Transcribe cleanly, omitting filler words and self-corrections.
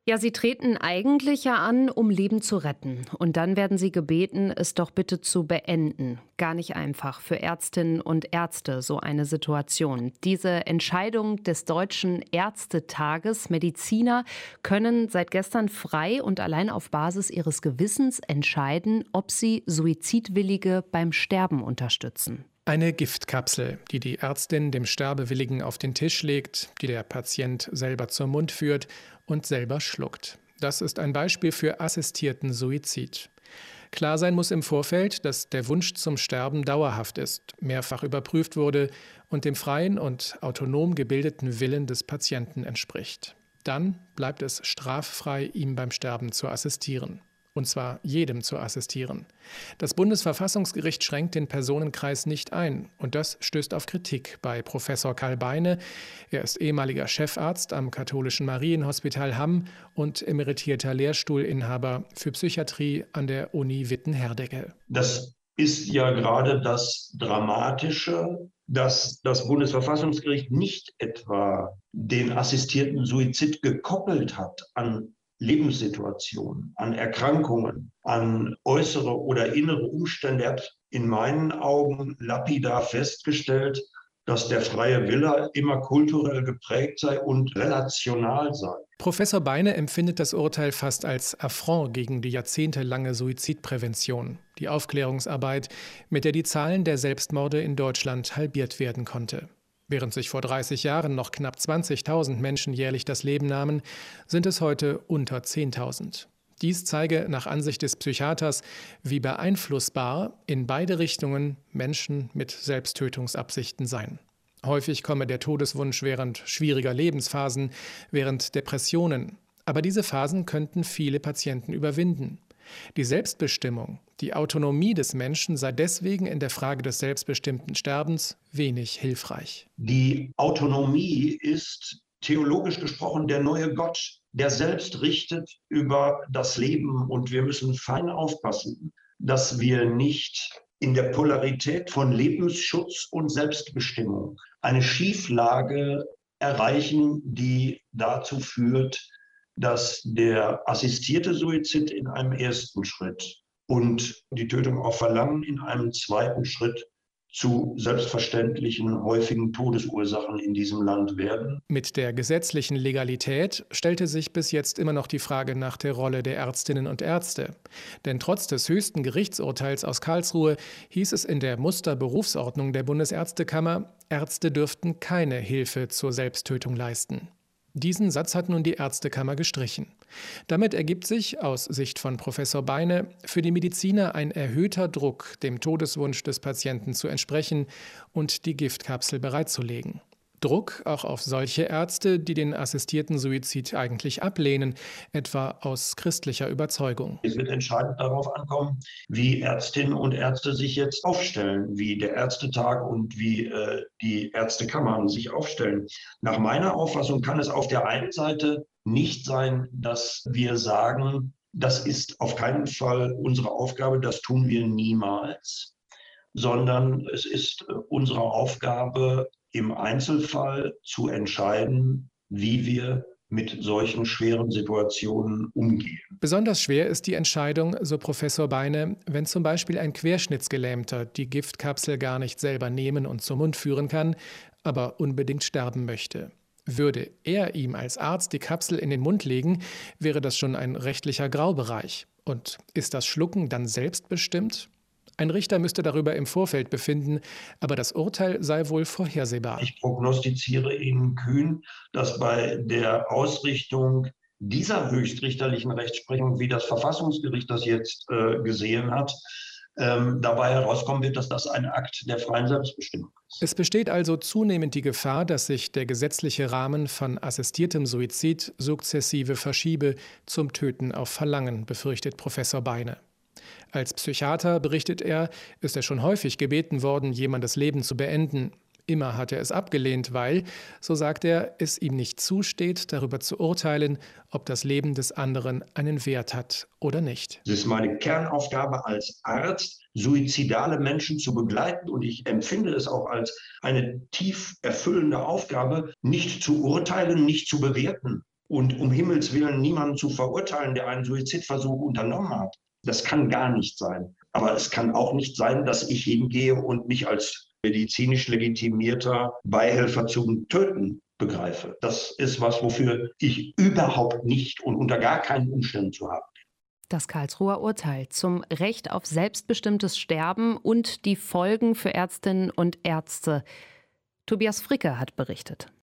Ja, sie treten eigentlich ja an, um Leben zu retten. Und dann werden sie gebeten, es doch bitte zu beenden. Gar nicht einfach für Ärztinnen und Ärzte so eine Situation. Diese Entscheidung des Deutschen Ärztetages, Mediziner können seit gestern frei und allein auf Basis ihres Gewissens entscheiden, ob sie Suizidwillige beim Sterben unterstützen. Eine Giftkapsel, die die Ärztin dem Sterbewilligen auf den Tisch legt, die der Patient selber zum Mund führt und selber schluckt. Das ist ein Beispiel für assistierten Suizid. Klar sein muss im Vorfeld, dass der Wunsch zum Sterben dauerhaft ist, mehrfach überprüft wurde und dem freien und autonom gebildeten Willen des Patienten entspricht. Dann bleibt es straffrei, ihm beim Sterben zu assistieren. Und zwar jedem zu assistieren. Das Bundesverfassungsgericht schränkt den Personenkreis nicht ein. Und das stößt auf Kritik bei Professor Karl Beine. Er ist ehemaliger Chefarzt am Katholischen Marienhospital Hamm und emeritierter Lehrstuhlinhaber für Psychiatrie an der Uni Witten-Herdecke. Das ist ja gerade das Dramatische, dass das Bundesverfassungsgericht nicht etwa den assistierten Suizid gekoppelt hat an Lebenssituationen, an Erkrankungen, an äußere oder innere Umstände. Er hat in meinen Augen lapidar festgestellt, dass der freie Wille immer kulturell geprägt sei und relational sei. Professor Beine empfindet das Urteil fast als Affront gegen die jahrzehntelange Suizidprävention, die Aufklärungsarbeit, mit der die Zahlen der Selbstmorde in Deutschland halbiert werden konnte. Während sich vor 30 Jahren noch knapp 20.000 Menschen jährlich das Leben nahmen, sind es heute unter 10.000. Dies zeige nach Ansicht des Psychiaters, wie beeinflussbar in beide Richtungen Menschen mit Selbsttötungsabsichten seien. Häufig komme der Todeswunsch während schwieriger Lebensphasen, während Depressionen. Aber diese Phasen könnten viele Patienten überwinden. Die Selbstbestimmung, die Autonomie des Menschen sei deswegen in der Frage des selbstbestimmten Sterbens wenig hilfreich. Die Autonomie ist theologisch gesprochen der neue Gott, der selbst richtet über das Leben. Und wir müssen fein aufpassen, dass wir nicht in der Polarität von Lebensschutz und Selbstbestimmung eine Schieflage erreichen, die dazu führt, dass der assistierte Suizid in einem ersten Schritt und die Tötung auf Verlangen in einem zweiten Schritt zu selbstverständlichen, häufigen Todesursachen in diesem Land werden. Mit der gesetzlichen Legalität stellte sich bis jetzt immer noch die Frage nach der Rolle der Ärztinnen und Ärzte. Denn trotz des höchsten Gerichtsurteils aus Karlsruhe hieß es in der Musterberufsordnung der Bundesärztekammer, Ärzte dürften keine Hilfe zur Selbsttötung leisten. Diesen Satz hat nun die Ärztekammer gestrichen. Damit ergibt sich, aus Sicht von Professor Beine, für die Mediziner ein erhöhter Druck, dem Todeswunsch des Patienten zu entsprechen und die Giftkapsel bereitzulegen. Druck auch auf solche Ärzte, die den assistierten Suizid eigentlich ablehnen, etwa aus christlicher Überzeugung. Es wird entscheidend darauf ankommen, wie Ärztinnen und Ärzte sich jetzt aufstellen, wie der Ärztetag und wie die Ärztekammern sich aufstellen. Nach meiner Auffassung kann es auf der einen Seite nicht sein, dass wir sagen, das ist auf keinen Fall unsere Aufgabe, das tun wir niemals, sondern es ist unsere Aufgabe, im Einzelfall zu entscheiden, wie wir mit solchen schweren Situationen umgehen. Besonders schwer ist die Entscheidung, so Professor Beine, wenn zum Beispiel ein Querschnittsgelähmter die Giftkapsel gar nicht selber nehmen und zum Mund führen kann, aber unbedingt sterben möchte. Würde er ihm als Arzt die Kapsel in den Mund legen, wäre das schon ein rechtlicher Graubereich. Und ist das Schlucken dann selbstbestimmt? Ein Richter müsste darüber im Vorfeld befinden, aber das Urteil sei wohl vorhersehbar. Ich prognostiziere Ihnen kühn, dass bei der Ausrichtung dieser höchstrichterlichen Rechtsprechung, wie das Verfassungsgericht das jetzt gesehen hat, dabei herauskommen wird, dass das ein Akt der freien Selbstbestimmung ist. Es besteht also zunehmend die Gefahr, dass sich der gesetzliche Rahmen von assistiertem Suizid sukzessive verschiebe zum Töten auf Verlangen, befürchtet Professor Beine. Als Psychiater, berichtet er, ist er schon häufig gebeten worden, jemandes Leben zu beenden. Immer hat er es abgelehnt, weil, so sagt er, es ihm nicht zusteht, darüber zu urteilen, ob das Leben des anderen einen Wert hat oder nicht. Es ist meine Kernaufgabe als Arzt, suizidale Menschen zu begleiten, und ich empfinde es auch als eine tief erfüllende Aufgabe, nicht zu urteilen, nicht zu bewerten, und um Himmels Willen niemanden zu verurteilen, der einen Suizidversuch unternommen hat. Das kann gar nicht sein. Aber es kann auch nicht sein, dass ich hingehe und mich als medizinisch legitimierter Beihelfer zum Töten begreife. Das ist was, wofür ich überhaupt nicht und unter gar keinen Umständen zu haben. Das Karlsruher Urteil zum Recht auf selbstbestimmtes Sterben und die Folgen für Ärztinnen und Ärzte. Tobias Fricke hat berichtet.